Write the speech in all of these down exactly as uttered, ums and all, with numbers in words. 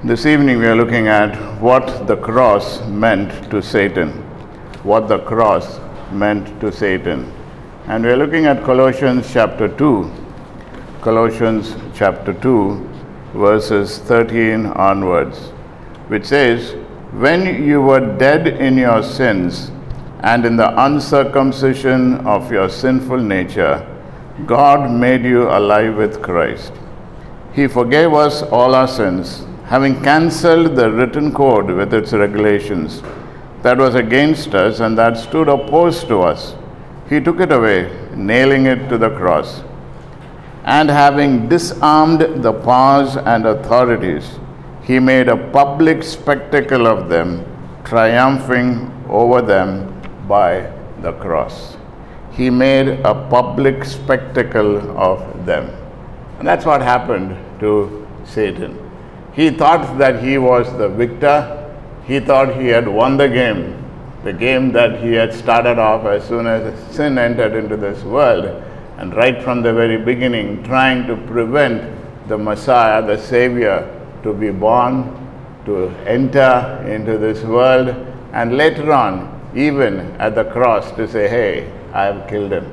This evening we are looking at what the cross meant to Satan. What the cross meant to Satan. And we are looking at Colossians chapter two. Colossians chapter two, verses thirteen onwards, which says, "When you were dead in your sins and in the uncircumcision of your sinful nature, God made you alive with Christ. He forgave us all our sins, having cancelled the written code with its regulations that was against us and that stood opposed to us. He took it away, nailing it to the cross. And having disarmed the powers and authorities, he made a public spectacle of them, triumphing over them by the cross." He made a public spectacle of them. And that's what happened to Satan. He thought that he was the victor. He thought he had won the game, the game that he had started off as soon as sin entered into this world, and right from the very beginning, trying to prevent the Messiah, the Savior, to be born, to enter into this world, and later on, even at the cross, to say, "Hey, I have killed him."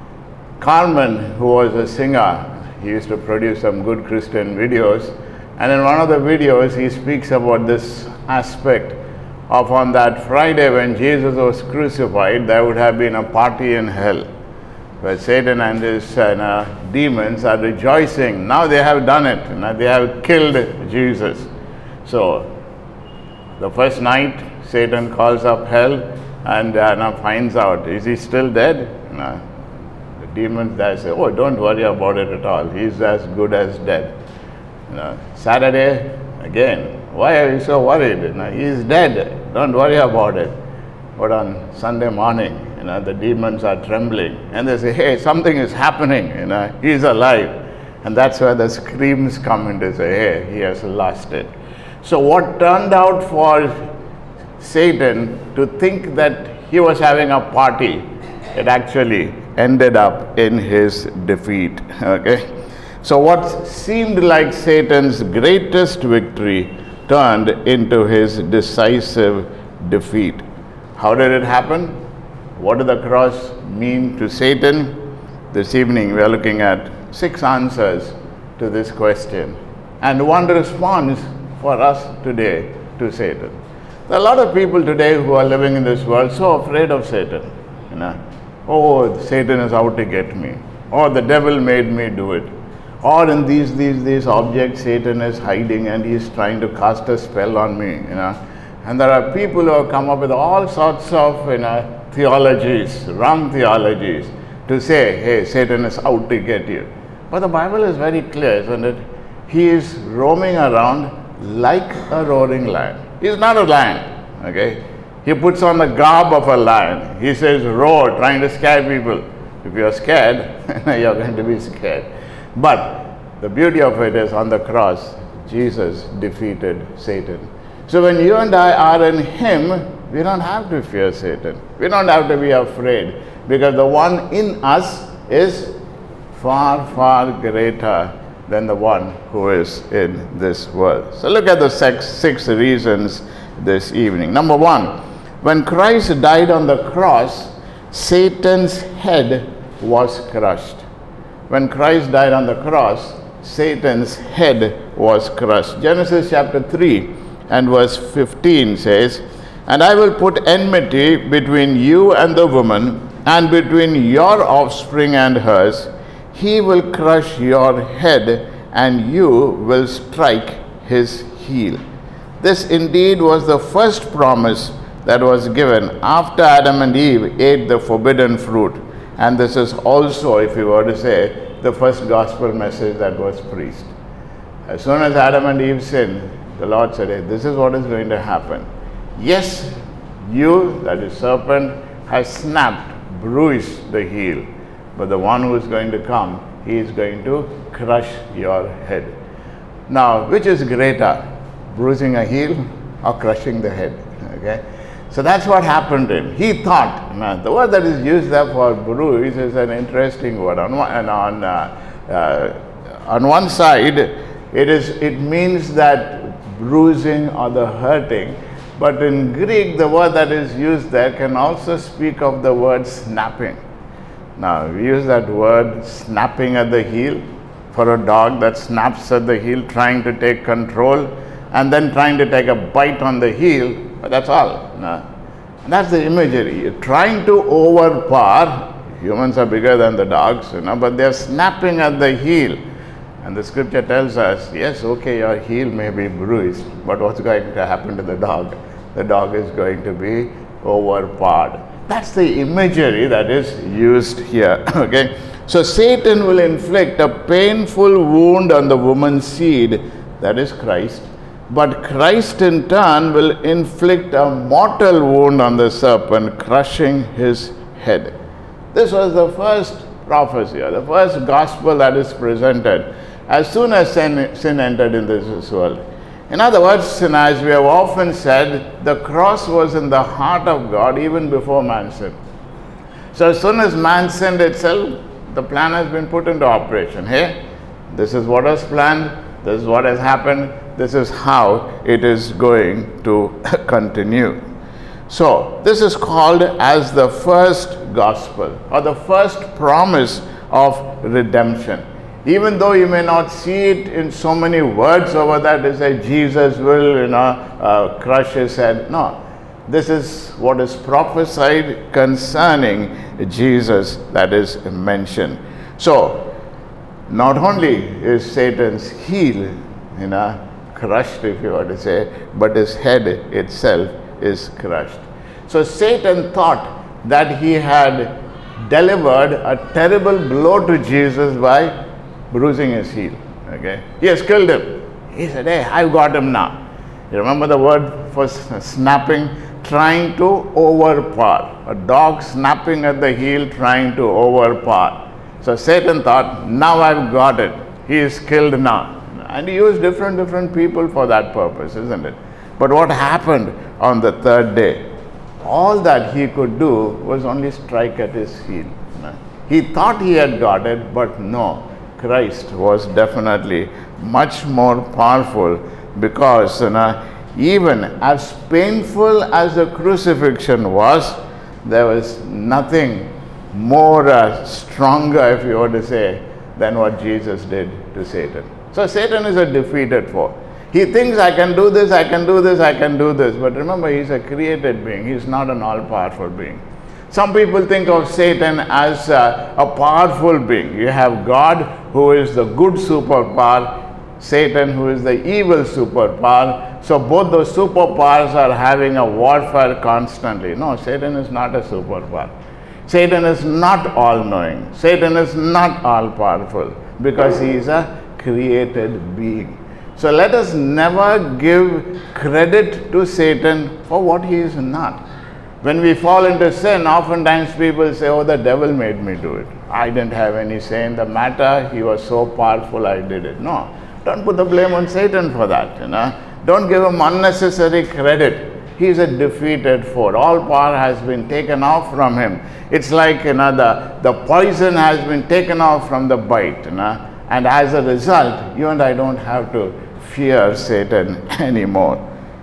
Carmen, who was a singer, he used to produce some good Christian videos, and in one of the videos, he speaks about this aspect of on that Friday when Jesus was crucified, there would have been a party in hell, where Satan and his uh, demons are rejoicing. Now they have done it. Now they have killed Jesus. So, the first night, Satan calls up hell and uh, now finds out, is he still dead? No. The demons there say, "Oh, don't worry about it at all. He's as good as dead." You know, Saturday, again, "Why are you so worried? You know, he's dead. Don't worry about it." But on Sunday morning, you know, the demons are trembling and they say, "Hey, something is happening. You know, he's alive." And that's where the screams come in to say, "Hey, he has lost it." So what turned out for Satan to think that he was having a party, it actually ended up in his defeat. Okay? So what seemed like Satan's greatest victory turned into his decisive defeat. How did it happen? What did the cross mean to Satan? This evening we are looking at six answers to this question and one response for us today to Satan. There are a lot of people today who are living in this world so afraid of Satan. You know, "Oh, Satan is out to get me," or "the devil made me do it," or "in these these these objects Satan is hiding and he's trying to cast a spell on me." You know, and there are people who have come up with all sorts of you know theologies, wrong theologies, to say, "Hey, Satan is out to get you." But the Bible is very clear, isn't it? He is roaming around like a roaring lion. He's not a lion, okay? He puts on the garb of a lion. He says, "Roar," trying to scare people. If you're scared, you're going to be scared. But the beauty of it is, on the cross, Jesus defeated Satan. So when you and I are in Him, we don't have to fear Satan. We don't have to be afraid, because the one in us is far, far greater than the one who is in this world. So look at the six, six reasons this evening. Number one, when Christ died on the cross, Satan's head was crushed. When Christ died on the cross, Satan's head was crushed. Genesis chapter three and verse fifteen says, "And I will put enmity between you and the woman, and between your offspring and hers. He will crush your head, and you will strike his heel." This indeed was the first promise that was given after Adam and Eve ate the forbidden fruit. And this is also, if you were to say, the first gospel message that was preached. As soon as Adam and Eve sinned, the Lord said, "Hey, this is what is going to happen. Yes, you, that is serpent, has snapped, bruised the heel. But the one who is going to come, he is going to crush your head." Now, which is greater, bruising a heel or crushing the head? Okay, so that's what happened to him. He thought, now, the word that is used there for bruise is an interesting word. On one, and on uh, uh, on one side, it is it means that bruising or the hurting. But in Greek, the word that is used there can also speak of the word snapping. Now, we use that word snapping at the heel for a dog that snaps at the heel, trying to take control and then trying to take a bite on the heel. But that's all. No. And that's the imagery. You're trying to overpower. Humans are bigger than the dogs, you know, but they're snapping at the heel. And the scripture tells us, yes, okay, your heel may be bruised, but what's going to happen to the dog? The dog is going to be overpowered. That's the imagery that is used here. Okay, so Satan will inflict a painful wound on the woman's seed, that is Christ, but Christ in turn will inflict a mortal wound on the serpent, crushing his head. This was the first prophecy, or the first gospel that is presented as soon as sin, sin entered into this world. In other words, as we have often said, the cross was in the heart of God even before man sinned. So as soon as man sinned itself, the plan has been put into operation. Hey, this is what was planned, this is what has happened, this is how it is going to continue. So this is called as the first gospel, or the first promise of redemption. Even though you may not see it in so many words over that, they say Jesus will, you know, uh, crush his head. No, this is what is prophesied concerning Jesus that is mentioned. So, not only is Satan's heel, you know, crushed, if you were to say, but his head itself is crushed. So Satan thought that he had delivered a terrible blow to Jesus by bruising his heel. Okay, he has killed him. He said, hey, I've got him now. You remember the word for snapping? Trying to overpower. A dog snapping at the heel, trying to overpower. So Satan thought, now I've got it. He is killed now. And he used different, different people for that purpose, isn't it? But what happened on the third day? All that he could do was only strike at his heel. He thought he had got it, but no. Christ was definitely much more powerful, because you know, even as painful as the crucifixion was, there was nothing more uh, stronger, if you were to say, than what Jesus did to Satan. So Satan is a defeated foe. He thinks, I can do this, I can do this, I can do this. But remember, he's a created being. He's not an all-powerful being. Some people think of Satan as uh, a powerful being. You have God, who is the good superpower, Satan, who is the evil superpower. So both those superpowers are having a warfare constantly. No, Satan is not a superpower. Satan is not all-knowing. Satan is not all-powerful, because he is a created being. So let us never give credit to Satan for what he is not. When we fall into sin, oftentimes people say, oh, the devil made me do it. I didn't have any say in the matter. He was so powerful, I did it. No, don't put the blame on Satan for that. You know, don't give him unnecessary credit. He is a defeated foe. All power has been taken off from him. It's like, you know, the, the poison has been taken off from the bite. You know, and as a result, you and I don't have to fear Satan anymore.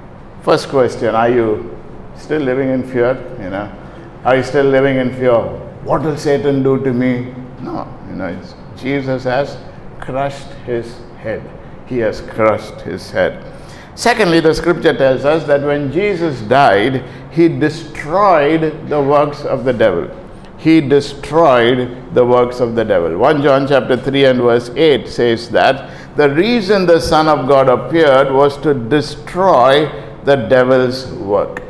First question, are you still living in fear? You know, are you still living in fear? What will Satan do to me? No, you know, it's, Jesus has crushed his head. He has crushed his head. Secondly, the scripture tells us that when Jesus died, he destroyed the works of the devil. He destroyed the works of the devil. First John chapter three and verse eight says that the reason the Son of God appeared was to destroy the devil's work.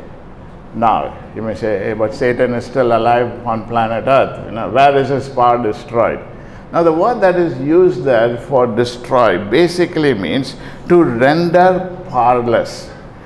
Now, you may say, hey, but Satan is still alive on planet Earth. You know, where is his power destroyed? Now, the word that is used there for destroy basically means to render powerless.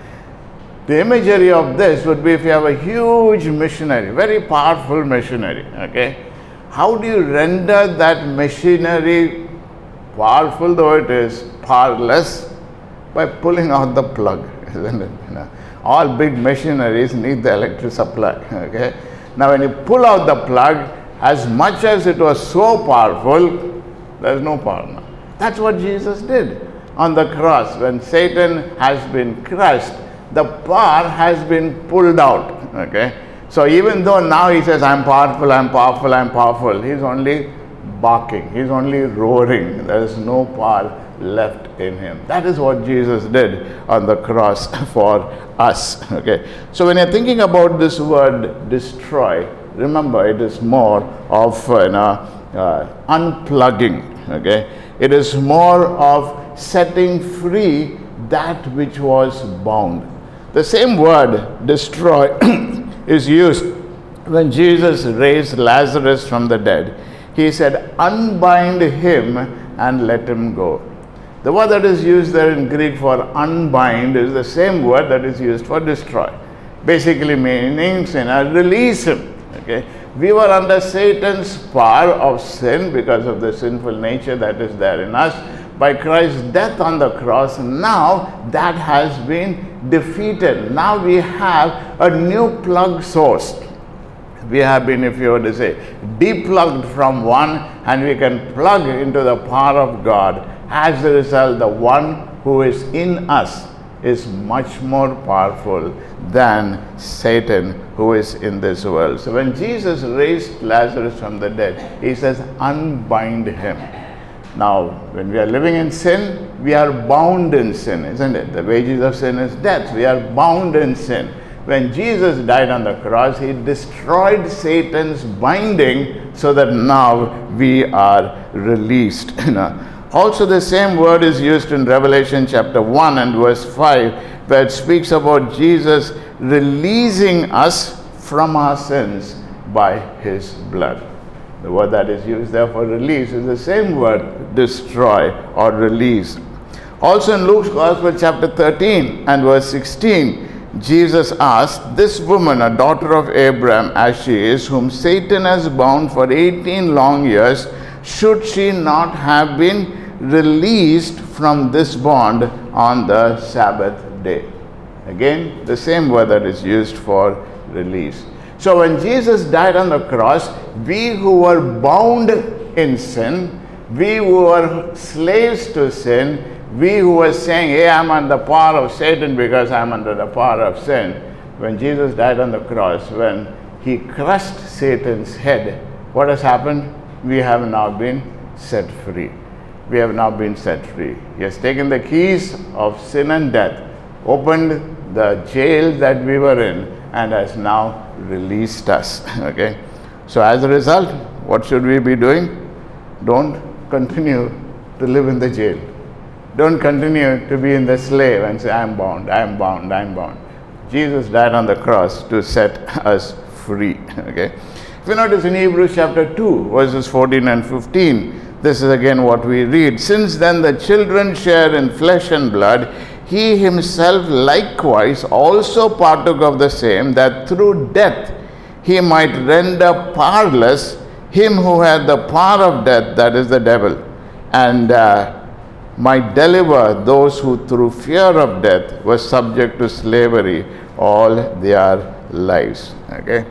The imagery of this would be if you have a huge machinery, very powerful machinery, okay? How do you render that machinery, powerful though it is, powerless? By pulling out the plug, isn't it? You know, all big machineries need the electric supply, okay? Now, when you pull out the plug, as much as it was so powerful, there's no power now. That's what Jesus did. on the cross, when Satan has been crushed, the power has been pulled out. Okay? So even though now he says, I'm powerful, I'm powerful, I'm powerful, he's only barking, he's only roaring. There is no power left in him. That is what Jesus did on the cross for us. Okay? So when you're thinking about this word destroy, remember it is more of uh, you know, uh, unplugging. Okay? It is more of setting free that which was bound. The same word destroy is used when Jesus raised Lazarus from the dead. He said, unbind him and let him go. The word that is used there in Greek for unbind is the same word that is used for destroy. Basically meaning, you know, release him. Okay? We were under Satan's power of sin because of the sinful nature that is there in us. By Christ's death on the cross, now that has been defeated. Now we have a new plug source. We have been, if you were to say, deplugged from one, and we can plug into the power of God. As a result, the one who is in us is much more powerful than Satan who is in this world. So when Jesus raised Lazarus from the dead, he says, unbind him. Now, when we are living in sin, we are bound in sin, isn't it? The wages of sin is death. We are bound in sin. When Jesus died on the cross, he destroyed Satan's binding so that now we are released. Also, the same word is used in Revelation chapter one and verse five, where it speaks about Jesus releasing us from our sins by his blood. The word that is used there for release is the same word, destroy or release. Also in Luke's Gospel chapter thirteen and verse sixteen, Jesus asked, this woman, a daughter of Abraham as she is, whom Satan has bound for eighteen long years, should she not have been released from this bond on the Sabbath day? Again, the same word that is used for release. So when Jesus died on the cross, we who were bound in sin, we who were slaves to sin, we who were saying, hey, I'm under the power of Satan because I'm under the power of sin. When Jesus died on the cross, when he crushed Satan's head, what has happened? We have now been set free. We have now been set free. He has taken the keys of sin and death, opened the jail that we were in, and has now released us. Okay? So as a result, what should we be doing? Don't continue to live in the jail. Don't continue to be in the slave and say, I'm bound, I'm bound, I'm bound. Jesus died on the cross to set us free. Okay? If you notice in Hebrews chapter two, verses fourteen and fifteen, this is again what we read. Since then the children share in flesh and blood, he himself likewise also partook of the same, that through death he might render powerless him who had the power of death, that is the devil, and uh, might deliver those who through fear of death were subject to slavery all their lives. Okay?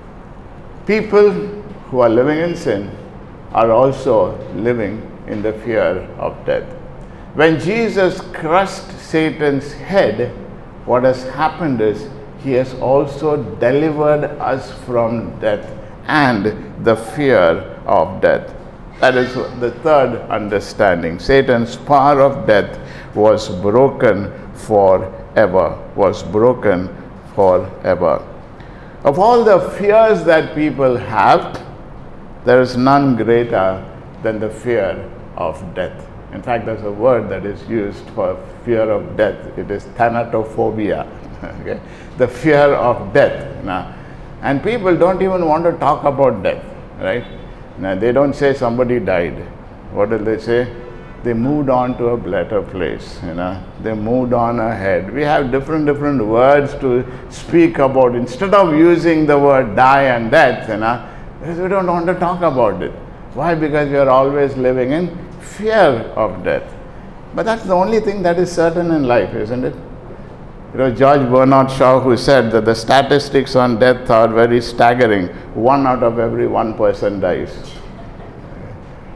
People who are living in sin are also living in the fear of death. When Jesus crushed Satan's head, what has happened is he has also delivered us from death and the fear of death. That is the third understanding. Satan's power of death was broken forever, was broken forever. Of all the fears that people have, there is none greater than the fear of death. In fact, there's a word that is used for fear of death. It is thanatophobia. Okay? The fear of death. Now, and people don't even want to talk about death, right? Now, they don't say somebody died. What do they say? They moved on to a better place. You know, they moved on ahead. We have different different words to speak about. Instead of using the word die and death, you know, we don't want to talk about it. Why? Because we are always living in fear of death. But that's the only thing that is certain in life, isn't it? You know, George Bernard Shaw, who said that the statistics on death are very staggering. One out of every one person dies.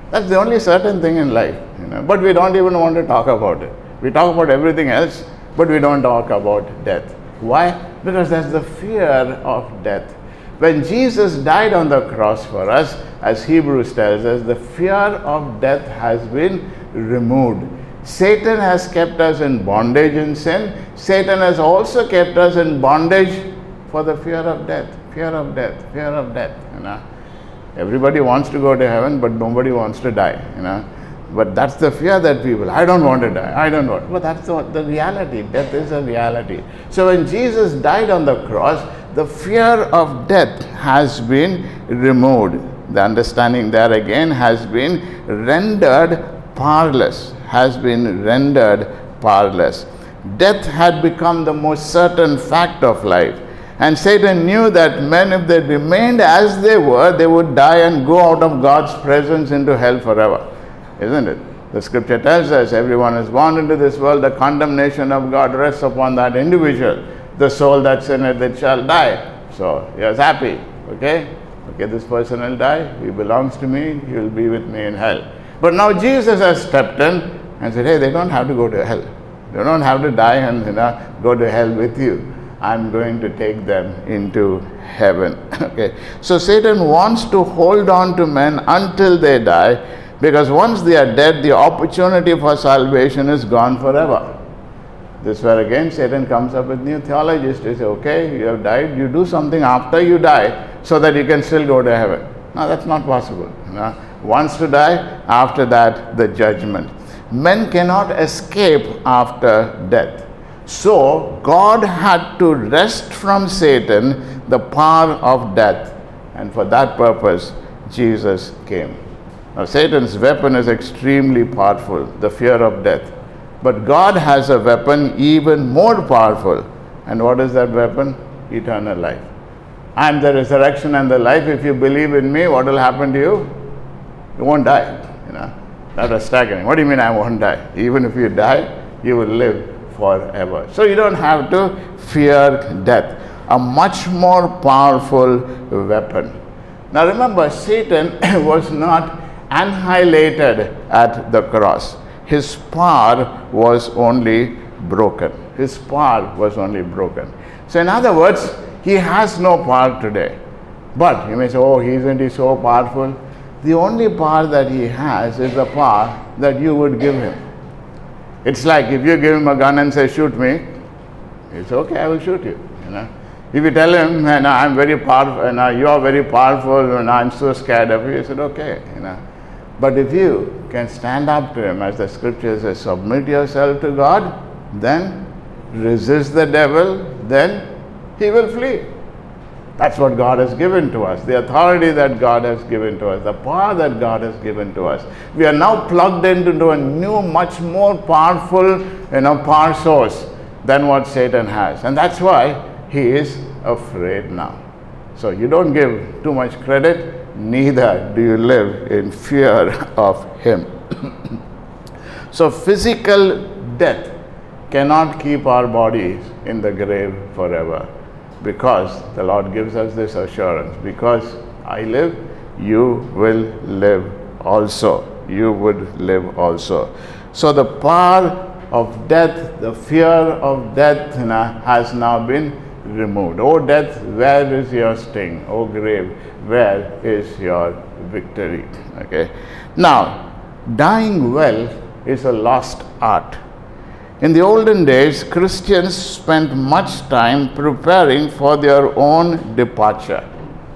That's the only certain thing in life, you know. But we don't even want to talk about it. We talk about everything else, but we don't talk about death. Why? Because that's the fear of death. When Jesus died on the cross for us, as Hebrews tells us, the fear of death has been removed. Satan has kept us in bondage in sin. Satan has also kept us in bondage for the fear of death. Fear of death, fear of death, you know. Everybody wants to go to heaven, but nobody wants to die, you know. But that's the fear that people, I don't want to die, I don't want. But that's the, the reality. Death is a reality. So when Jesus died on the cross, the fear of death has been removed. The understanding there again has been rendered powerless, has been rendered powerless. Death had become the most certain fact of life. And Satan knew that men, if they remained as they were, they would die and go out of God's presence into hell forever. Isn't it? The scripture tells us everyone is born into this world, the condemnation of God rests upon that individual. The soul that sinneth, it shall die. So he was happy. Okay? Okay, this person will die. He belongs to me. He will be with me in hell. But now Jesus has stepped in and said, hey, they don't have to go to hell. They don't have to die and, you know, go to hell with you. I'm going to take them into heaven. Okay. So Satan wants to hold on to men until they die, because once they are dead, the opportunity for salvation is gone forever. This is where again Satan comes up with new theologies to say, okay, you have died, you do something after you die so that you can still go to heaven. No, that's not possible. You know? Once to die, after that the judgment. Men cannot escape after death. So God had to wrest from Satan the power of death, and for that purpose Jesus came. Now Satan's weapon is extremely powerful, the fear of death. But God has a weapon even more powerful. And what is that weapon? Eternal life. I am the resurrection and the life. If you believe in me, what will happen to you? You won't die. You know, that was staggering. What do you mean I won't die? Even if you die, you will live forever. So you don't have to fear death. A much more powerful weapon. Now remember, Satan was not annihilated at the cross. His power was only broken. His power was only broken. So in other words, he has no power today. But you may say, oh, isn't he so powerful? The only power that he has is the power that you would give him. It's like if you give him a gun and say, shoot me, it's okay, I will shoot you. You know. If you tell him, and I'm very powerful, and you are very powerful, and I'm so scared of you, he said, okay. You know. But if you can stand up to him, as the scripture says, submit yourself to God, then resist the devil, then he will flee. That's what God has given to us, the authority that God has given to us, the power that God has given to us. We are now plugged into a new, much more powerful, you know, power source than what Satan has. And that's why he is afraid now. So you don't give too much credit, neither do you live in fear of him. So physical death cannot keep our bodies in the grave forever. Because the Lord gives us this assurance, because I live, you will live also. You would live also. So the power of death, the fear of death, you know, has now been removed. O death, where is your sting? O grave, where is your victory? Okay. Now, dying well is a lost art. In the olden days, Christians spent much time preparing for their own departure.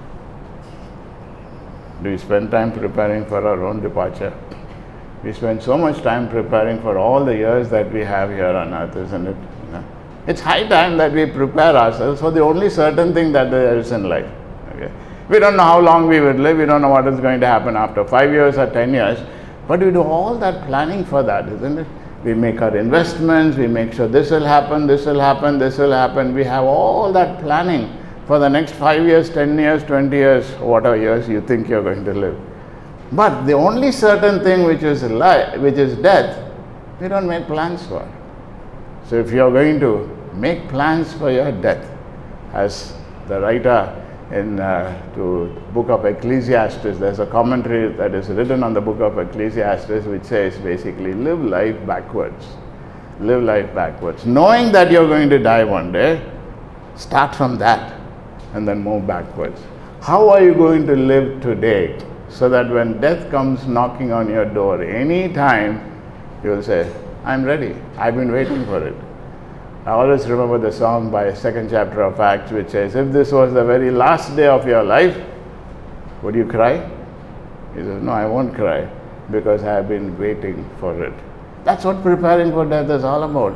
Do we spend time preparing for our own departure? We spend so much time preparing for all the years that we have here on earth, isn't it? You know? It's high time that we prepare ourselves for the only certain thing that there is in life. Okay? We don't know how long we will live. We don't know what is going to happen after five years or ten years. But we do all that planning for that, isn't it? We make our investments, we make sure this will happen, this will happen, this will happen. We have all that planning for the next five years, ten years, twenty years, whatever years you think you're going to live. But the only certain thing which is life, which is death, we don't make plans for. So if you're going to make plans for your death, as the writer in uh, to book of Ecclesiastes. There's a commentary that is written on the book of Ecclesiastes which says basically live life backwards. Live life backwards. Knowing that you're going to die one day, start from that and then move backwards. How are you going to live today so that when death comes knocking on your door any time, you'll say, I'm ready. I've been waiting for it. I always remember the song by second chapter of Acts which says, if this was the very last day of your life, would you cry? He says, no, I won't cry because I have been waiting for it. That's what preparing for death is all about.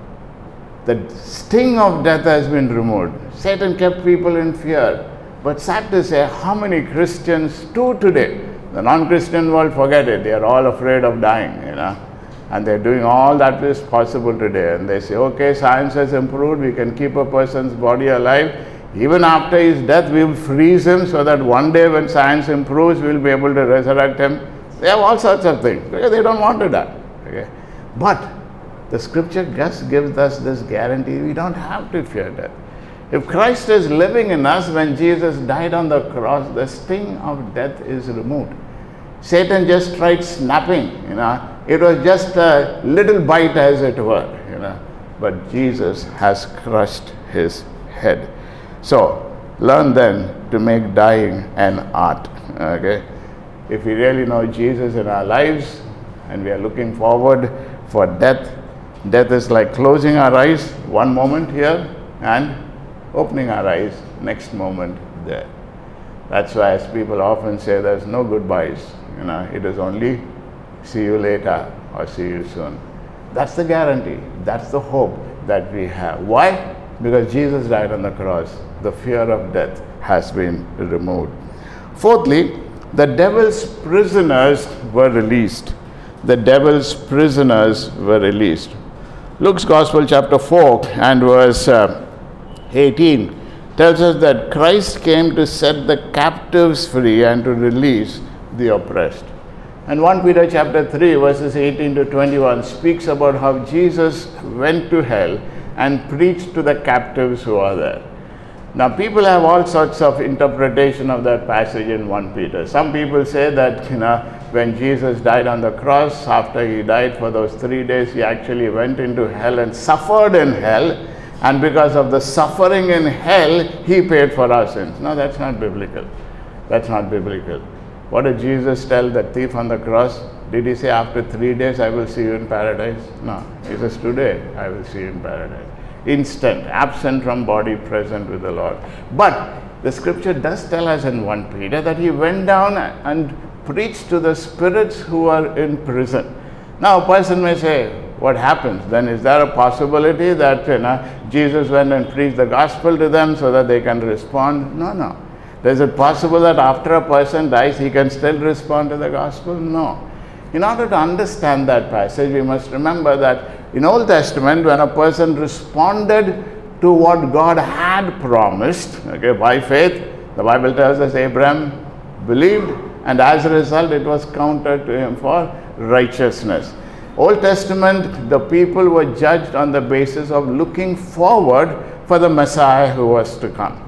The sting of death has been removed. Satan kept people in fear. But sad to say, how many Christians too today, the non-Christian world, forget it, they are all afraid of dying, you know. And they're doing all that is possible today. And they say, okay, science has improved, we can keep a person's body alive. Even after his death, we will freeze him so that one day when science improves, we'll be able to resurrect him. They have all sorts of things because they don't want to die. Okay? But the scripture just gives us this guarantee, we don't have to fear death. If Christ is living in us, when Jesus died on the cross, the sting of death is removed. Satan just tried snapping, you know. It was just a little bite, as it were, you know. But Jesus has crushed his head. So, learn then to make dying an art. Okay? If we really know Jesus in our lives and we are looking forward for death, death is like closing our eyes one moment here and opening our eyes next moment there. That's why, as people often say, there's no goodbyes. You know, it is only see you later or see you soon. That's the guarantee. That's the hope that we have. Why? Because Jesus died on the cross. The fear of death has been removed. Fourthly, the devil's prisoners were released. The devil's prisoners were released. Luke's Gospel, chapter four and verse uh, eighteen tells us that Christ came to set the captives free and to release the oppressed. And First Peter chapter three verses eighteen to twenty-one speaks about how Jesus went to hell and preached to the captives who are there. Now people have all sorts of interpretation of that passage in First Peter. Some people say that, you know, when Jesus died on the cross, after he died for those three days, he actually went into hell and suffered in hell. And because of the suffering in hell, he paid for our sins. No, that's not biblical. That's not biblical. What did Jesus tell the thief on the cross? Did he say, after three days, I will see you in paradise? No. He says, today, I will see you in paradise. Instant, absent from body, present with the Lord. But the scripture does tell us in First Peter that he went down and preached to the spirits who are in prison. Now, a person may say, what happens? Then is there a possibility that, you know, Jesus went and preached the gospel to them so that they can respond? No, no. Is it possible that after a person dies, he can still respond to the gospel? No. In order to understand that passage, we must remember that in Old Testament, when a person responded to what God had promised, okay, by faith, the Bible tells us Abraham believed, and as a result, it was counted to him for righteousness. Old Testament, the people were judged on the basis of looking forward for the Messiah who was to come.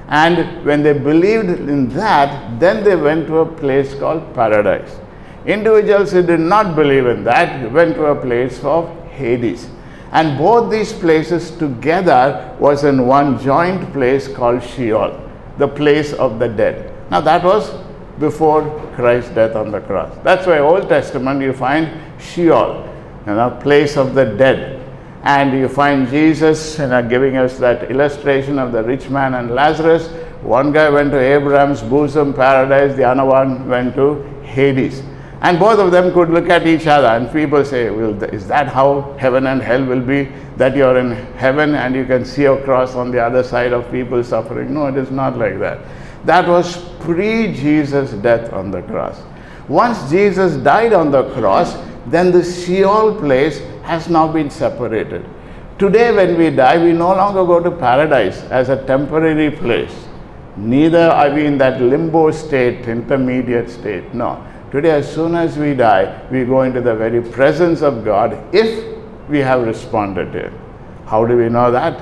And when they believed in that, then they went to a place called paradise. Individuals who did not believe in that went to a place of Hades. And both these places together was in one joint place called Sheol, the place of the dead. Now that was before Christ's death on the cross. That's why Old Testament you find Sheol, you know, place of the dead. And you find Jesus, you know, giving us that illustration of the rich man and Lazarus. One guy went to Abraham's bosom, paradise. The other one went to Hades. And both of them could look at each other. And people say, well, is that how heaven and hell will be? That you're in heaven and you can see across on the other side of people suffering? No, it is not like that. That was pre-Jesus' death on the cross. Once Jesus died on the cross, then the Sheol place has now been separated. Today when we die, we no longer go to paradise as a temporary place. Neither are we in that limbo state, intermediate state. No. Today, as soon as we die, we go into the very presence of God if we have responded to Him. How do we know that?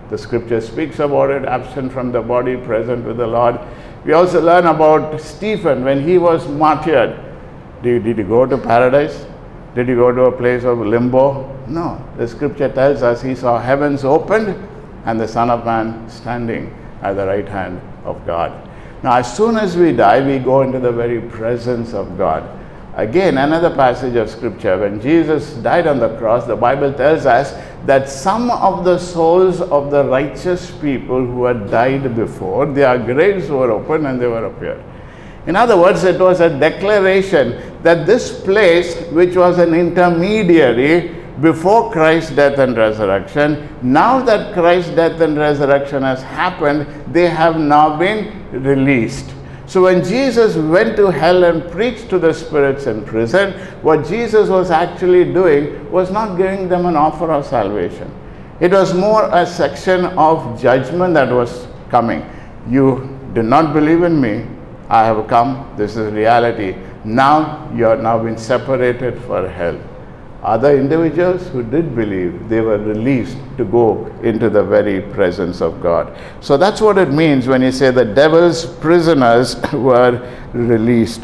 The scripture speaks about it, absent from the body, present with the Lord. We also learn about Stephen when he was martyred. Did, did he go to paradise? Did he go to a place of limbo? No. The scripture tells us he saw heavens opened and the Son of Man standing at the right hand of God. Now, as soon as we die, we go into the very presence of God. Again, another passage of scripture, when Jesus died on the cross, the Bible tells us that some of the souls of the righteous people who had died before, their graves were opened and they were appeared. In other words, it was a declaration that this place, which was an intermediary before Christ's death and resurrection, now that Christ's death and resurrection has happened, they have now been released. So when Jesus went to hell and preached to the spirits in prison, what Jesus was actually doing was not giving them an offer of salvation. It was more a section of judgment that was coming. You did not believe in me. I have come. This is reality. Now you are now been separated for hell. Other individuals who did believe, they were released to go into the very presence of God. So that's what it means when you say the devil's prisoners were released.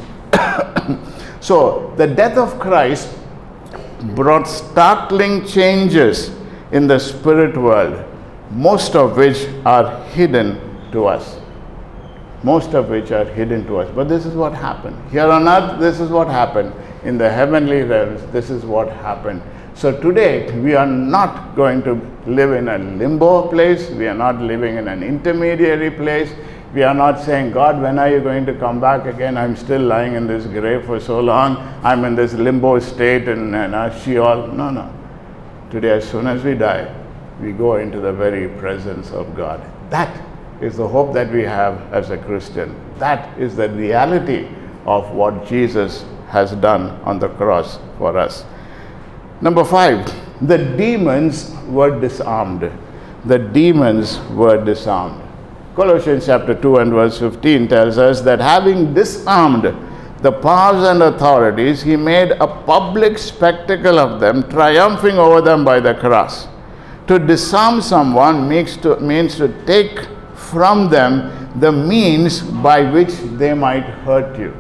So the death of Christ brought startling changes in the spirit world, most of which are hidden to us. Most of which are hidden to us. But this is what happened. Here on earth, this is what happened. In the heavenly realms, this is what happened. So today, we are not going to live in a limbo place. We are not living in an intermediary place. We are not saying, God, when are you going to come back again? I'm still lying in this grave for so long. I'm in this limbo state in uh, Sheol. No, no. Today, as soon as we die, we go into the very presence of God. That is the hope that we have as a Christian. That is the reality of what Jesus has done on the cross for us. Number five, the demons were disarmed. The demons were disarmed. Colossians chapter two and verse fifteen tells us that having disarmed the powers and authorities, he made a public spectacle of them, triumphing over them by the cross. To disarm someone means to, means to take from them the means by which they might hurt you.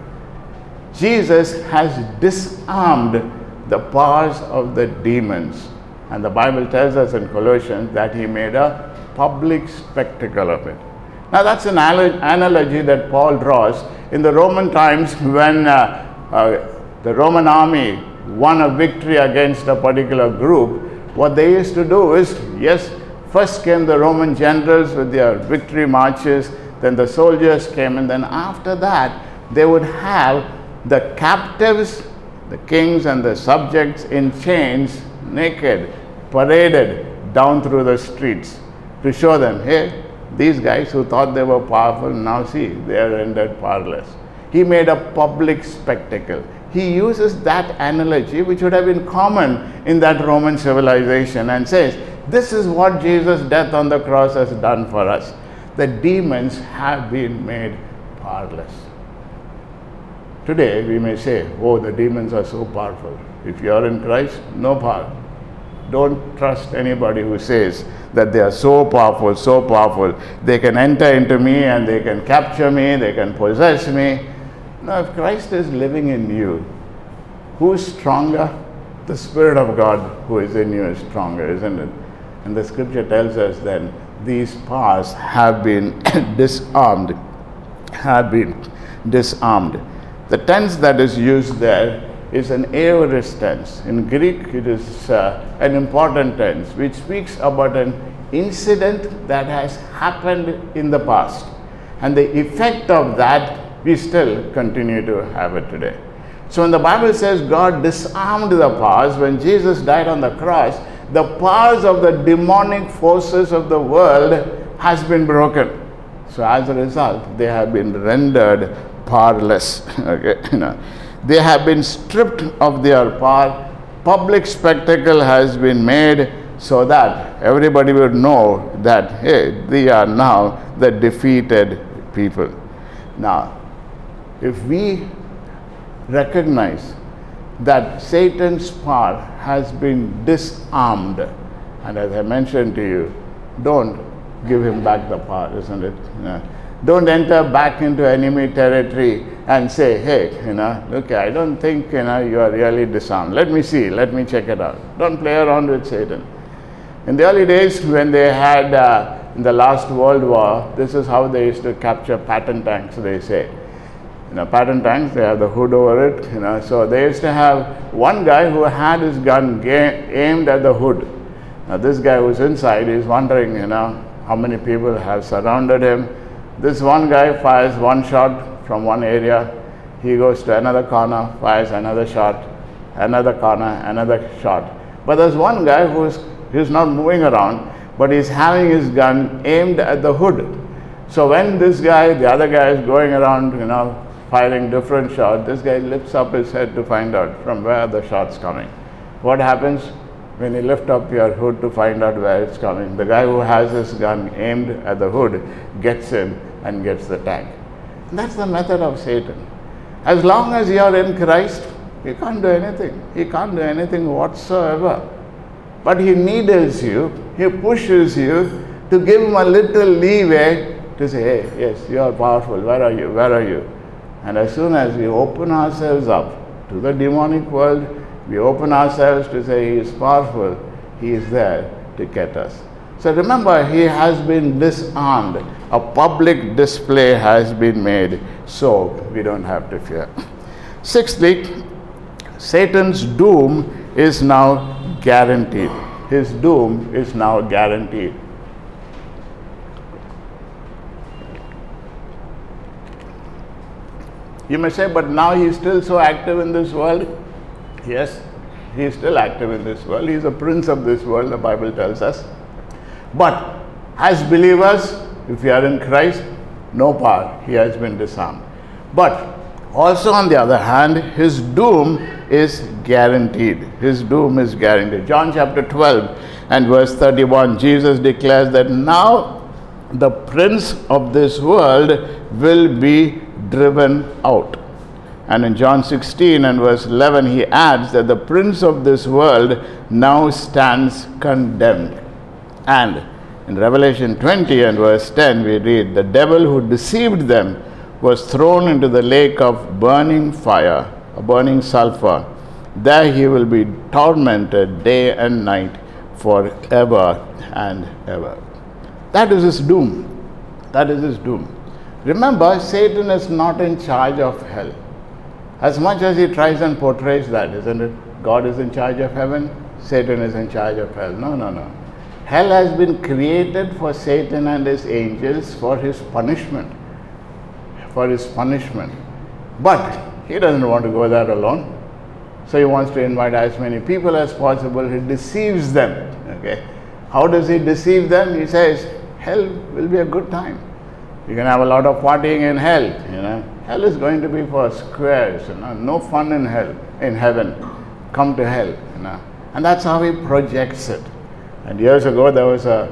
Jesus has disarmed the powers of the demons. And the Bible tells us in Colossians that he made a public spectacle of it. Now that's an analogy that Paul draws. In the Roman times, when uh, uh, the Roman army won a victory against a particular group, what they used to do is, yes, first came the Roman generals with their victory marches, then the soldiers came, and then after that, they would have the captives, the kings and the subjects in chains, naked, paraded down through the streets to show them, hey, these guys who thought they were powerful, now see, they are rendered powerless. He made a public spectacle. He uses that analogy, which would have been common in that Roman civilization, and says, this is what Jesus' death on the cross has done for us. The demons have been made powerless. Today, we may say, oh, the demons are so powerful. If you are in Christ, no power. Don't trust anybody who says that they are so powerful, so powerful. They can enter into me and they can capture me, they can possess me. Now, if Christ is living in you, who is stronger? The Spirit of God who is in you is stronger, isn't it? And the scripture tells us then these powers have been disarmed, have been disarmed. The tense that is used there is an aorist tense. In Greek, it is uh, an important tense which speaks about an incident that has happened in the past. And the effect of that, we still continue to have it today. So when the Bible says God disarmed the powers, when Jesus died on the cross, the powers of the demonic forces of the world has been broken. So as a result, they have been rendered powerless. Okay, you know, they have been stripped of their power. Public spectacle has been made so that everybody would know that, hey, they are now the defeated people. Now, if we recognize that Satan's power has been disarmed, and as I mentioned to you, don't give him back the power, isn't it? You know, don't enter back into enemy territory and say, hey, you know, look, I don't think, you know, you are really disarmed. Let me see, let me check it out. Don't play around with Satan. In the early days when they had, uh, in the last World War, this is how they used to capture Patton tanks, they say. You know, Patton tanks, they have the hood over it, you know, so they used to have one guy who had his gun ga- aimed at the hood. Now this guy who's inside is wondering, you know, how many people have surrounded him. This one guy fires one shot from one area, he goes to another corner, fires another shot, another corner, another shot. But there's one guy who's he's not moving around, but he's having his gun aimed at the hood. So when this guy, the other guy is going around, you know, firing different shots, this guy lifts up his head to find out from where the shot's coming. What happens when you lift up your hood to find out where it's coming? The guy who has his gun aimed at the hood gets in and gets the tank. And that's the method of Satan. As long as you are in Christ, he can't do anything. He can't do anything whatsoever. But he needles you, he pushes you to give him a little leeway to say, hey, yes, you are powerful. Where are you? Where are you? And as soon as we open ourselves up to the demonic world, we open ourselves to say he is powerful, he is there to get us. So remember, he has been disarmed. A public display has been made, so we don't have to fear. Sixthly, Satan's doom is now guaranteed. His doom is now guaranteed. You may say, but now he is still so active in this world. Yes, he is still active in this world. He is a prince of this world, the Bible tells us. But as believers, if we are in Christ, no power, he has been disarmed. But also on the other hand, his doom is guaranteed. His doom is guaranteed. John chapter twelve and verse thirty-one, Jesus declares that now the prince of this world will be driven out. And in John sixteen and verse eleven, he adds that the prince of this world now stands condemned. And in Revelation twenty and verse ten, we read, the devil who deceived them was thrown into the lake of burning fire, a burning sulfur. There he will be tormented day and night forever and ever. That is his doom. That is his doom. Remember, Satan is not in charge of hell. As much as he tries and portrays that, isn't it? God is in charge of heaven, Satan is in charge of hell. No, no, no. Hell has been created for Satan and his angels for his punishment. For his punishment. But he doesn't want to go there alone. So he wants to invite as many people as possible. He deceives them. Okay. How does he deceive them? He says, hell will be a good time. You can have a lot of partying in hell, you know. Hell is going to be for squares, you know. No fun in hell, in heaven. Come to hell, you know. And that's how he projects it. And years ago there was a,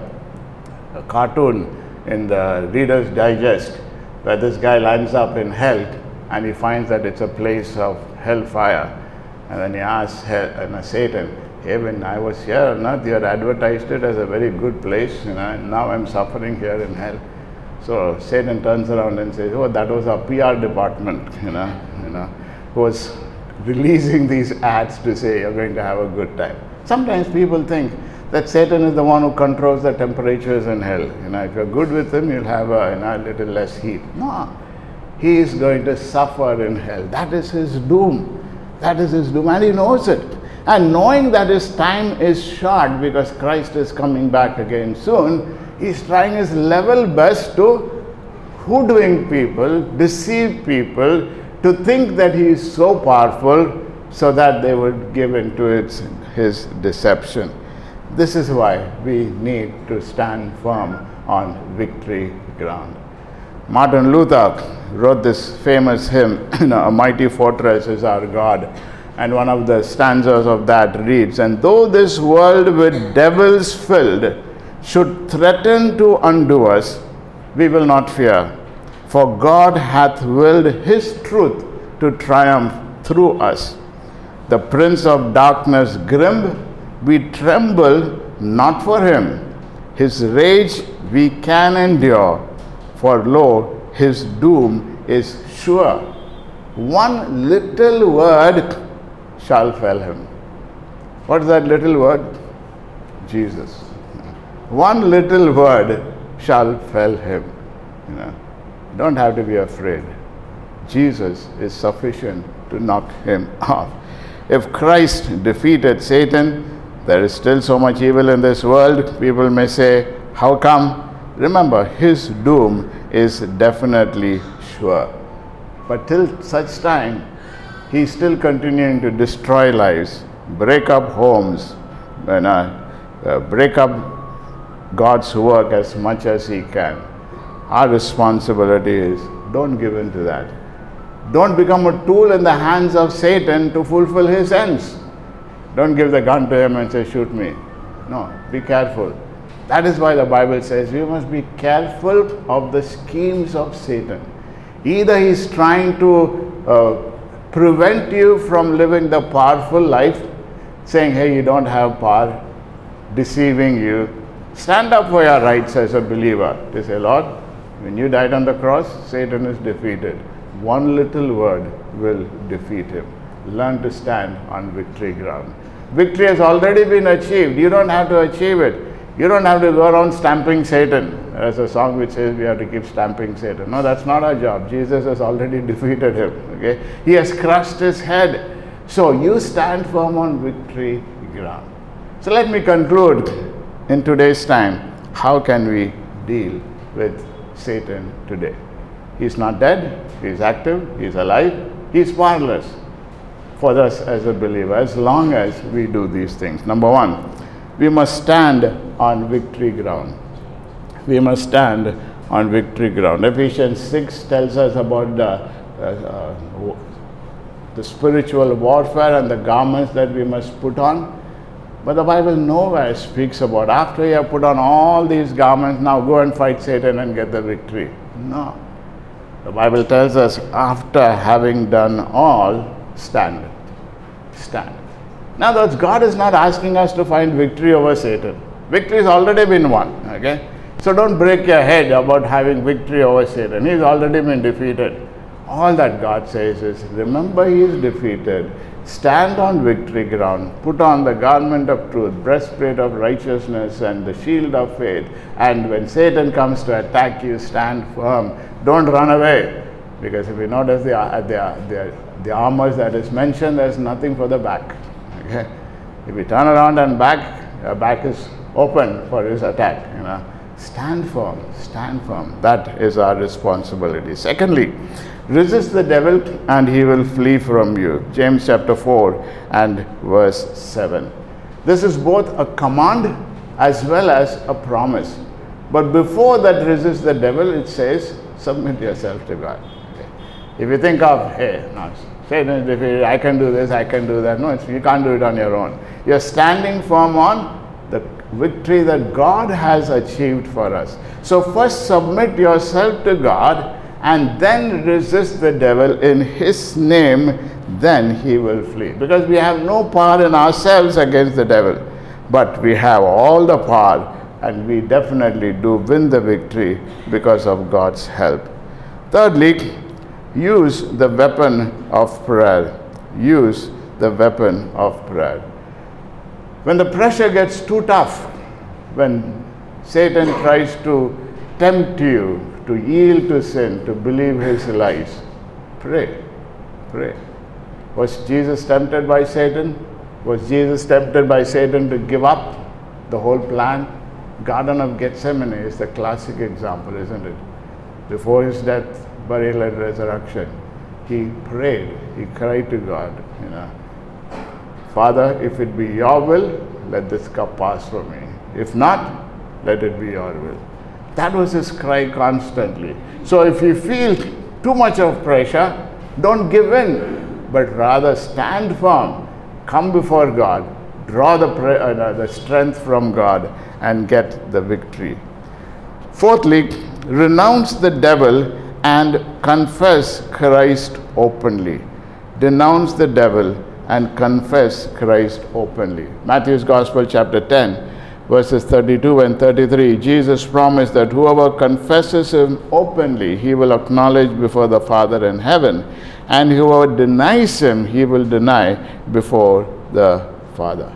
a cartoon in the Reader's Digest where this guy lands up in hell and he finds that it's a place of hellfire. And then he asks hell, and Satan, hey, when I was here on earth, you had advertised it as a very good place, you know, and now I'm suffering here in hell. So Satan turns around and says, oh, that was our P R department, you know, you know, who was releasing these ads to say you're going to have a good time. Sometimes people think that Satan is the one who controls the temperatures in hell. You know, if you're good with him, you'll have a, you know, a little less heat. No, he is going to suffer in hell. That is his doom. That is his doom, and he knows it. And knowing that his time is short because Christ is coming back again soon, he's trying his level best to hoodwink people, deceive people, to think that he is so powerful so that they would give in to its, his deception. This is why we need to stand firm on victory ground. Martin Luther wrote this famous hymn, you know, A Mighty Fortress is Our God. And one of the stanzas of that reads, and though this world with devils filled should threaten to undo us, we will not fear. For God hath willed his truth to triumph through us. The prince of darkness grim, we tremble not for him. his rage we can endure, for lo, his doom is sure. One little word shall fell him. What is that little word? Jesus. One little word shall fell him. You know, you don't have to be afraid. Jesus is sufficient to knock him off. If Christ defeated Satan, there is still so much evil in this world. People may say, how come? Remember, his doom is definitely sure. But till such time, he's still continuing to destroy lives, break up homes, and, uh, uh, break up God's work as much as he can. Our responsibility is, don't give in to that. Don't become a tool in the hands of Satan to fulfill his ends. Don't give the gun to him and say, shoot me. No, be careful. That is why the Bible says we must be careful of the schemes of Satan. Either he's trying to uh, prevent you from living the powerful life, saying, hey, you don't have power, deceiving you. Stand up for your rights as a believer. To say, Lord, when you died on the cross, Satan is defeated. One little word will defeat him. Learn to stand on victory ground. Victory has already been achieved. You don't have to achieve it. You don't have to go around stamping Satan. There's a song which says we have to keep stamping Satan. No, that's not our job. Jesus has already defeated him. Okay? He has crushed his head. So you stand firm on victory ground. So let me conclude in today's time. How can we deal with Satan today? He's not dead. He's active. He's alive. He's powerless for us as a believer, as long as we do these things. Number one, we must stand on victory ground. We must stand on victory ground. Ephesians six tells us about the, uh, uh, the spiritual warfare and the garments that we must put on. But the Bible nowhere speaks about, after you have put on all these garments, now go and fight Satan and get the victory. No. The Bible tells us, after having done all, stand. Stand. Now, that's God is not asking us to find victory over Satan. Victory has already been won. Okay? So don't break your head about having victory over Satan. He's already been defeated. All that God says is, remember he is defeated. Stand on victory ground. Put on the garment of truth, breastplate of righteousness, and the shield of faith. And when Satan comes to attack you, stand firm. Don't run away. Because if you notice the, uh, the, uh, the, the armors that is mentioned, there's nothing for the back. Okay? If you turn around and back, your back is open for his attack. You know, stand firm. Stand firm. That is our responsibility. Secondly, resist the devil and he will flee from you. James chapter four and verse seven. This is both a command as well as a promise. But before that, resist the devil, it says, submit yourself to God. Okay. If you think of, hey, no, Satan is defeated, I can do this, I can do that. No, it's, you can't do it on your own. You're standing firm on the victory that God has achieved for us. So first submit yourself to God and then resist the devil in his name, then he will flee. Because we have no power in ourselves against the devil, but we have all the power, and we definitely do win the victory because of God's help. Thirdly, use the weapon of prayer. Use the weapon of prayer. When the pressure gets too tough, when Satan tries to tempt you to yield to sin, to believe his lies, pray. Pray. Was Jesus tempted by Satan? Was Jesus tempted by Satan to give up the whole plan? Garden of Gethsemane is the classic example, isn't it? Before his death, burial, and resurrection, he prayed, he cried to God, you know, Father, if it be your will, let this cup pass from me. If not, let it be your will. That was his cry constantly. So if you feel too much of pressure, don't give in, but rather stand firm, come before God, draw the, pre- uh, the strength from God, and get the victory. Fourthly, renounce the devil and confess Christ openly. Denounce the devil and confess Christ openly. Matthew's Gospel chapter ten, verses thirty-two and thirty-three, Jesus promised that whoever confesses him openly, he will acknowledge before the Father in heaven, and whoever denies him, he will deny before the Father.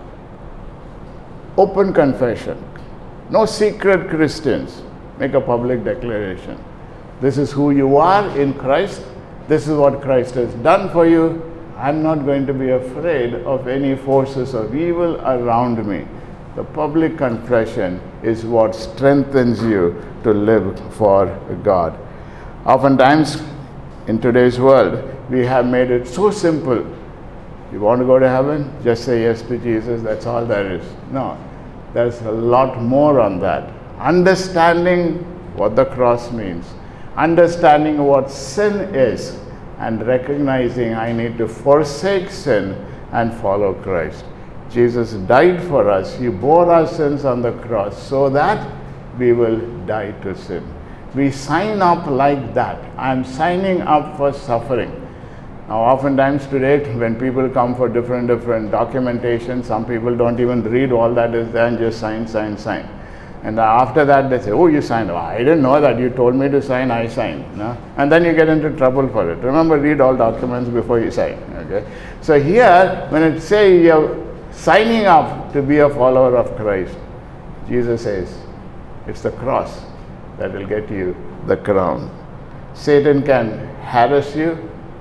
Open confession. No secret Christians. Make a public declaration. This is who you are in Christ. This is what Christ has done for you. I'm not going to be afraid of any forces of evil around me. The public confession is what strengthens you to live for God. Oftentimes, in today's world, we have made it so simple. You want to go to heaven? Just say yes to Jesus. That's all there is. No, there's a lot more on that. Understanding what the cross means, understanding what sin is, and recognizing I need to forsake sin and follow Christ. Jesus died for us. He bore our sins on the cross so that we will die to sin. We sign up like that. I'm signing up for suffering. Now, oftentimes today, when people come for different, different documentation, some people don't even read all that is there and just sign, sign, sign. And after that, they say, oh, you signed. Oh, I didn't know that. You told me to sign, I signed. No? And then you get into trouble for it. Remember, read all documents before you sign. Okay? So here, when it says you're signing up to be a follower of Christ, Jesus says, it's the cross that will get you the crown. Satan can harass you,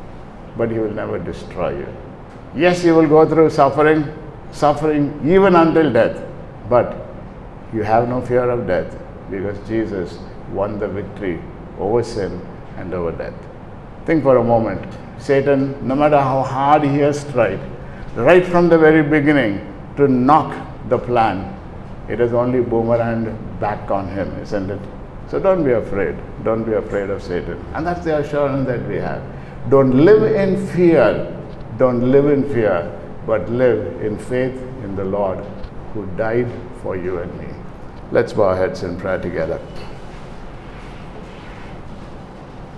but he will never destroy you. Yes, you will go through suffering, suffering even until death, but you have no fear of death because Jesus won the victory over sin and over death. Think for a moment. Satan, no matter how hard he has tried, right from the very beginning to knock the plan, it has only boomeranged back on him, isn't it? So don't be afraid. Don't be afraid of Satan. And that's the assurance that we have. Don't live in fear. Don't live in fear, but live in faith in the Lord who died for you and me. Let's bow our heads in prayer together.